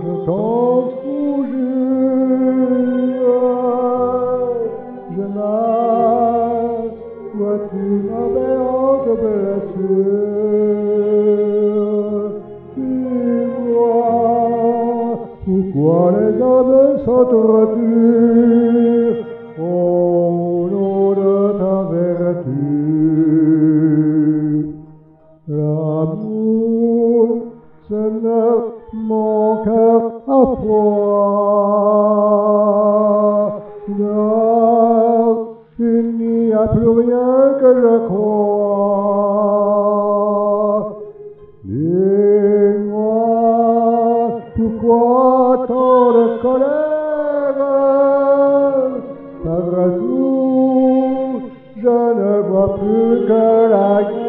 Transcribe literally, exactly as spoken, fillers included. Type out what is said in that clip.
Quand je n'ai, vois-tu ma béante blessure, dis-moi, pourquoi les hommes s'entretuent au nom de ta vertu? L'amour, ce n'est mon cœur à froid. Non, il n'y a plus rien que je crois. Dis-moi, pourquoi tant de colère? Après tout, je ne vois plus que la guerre.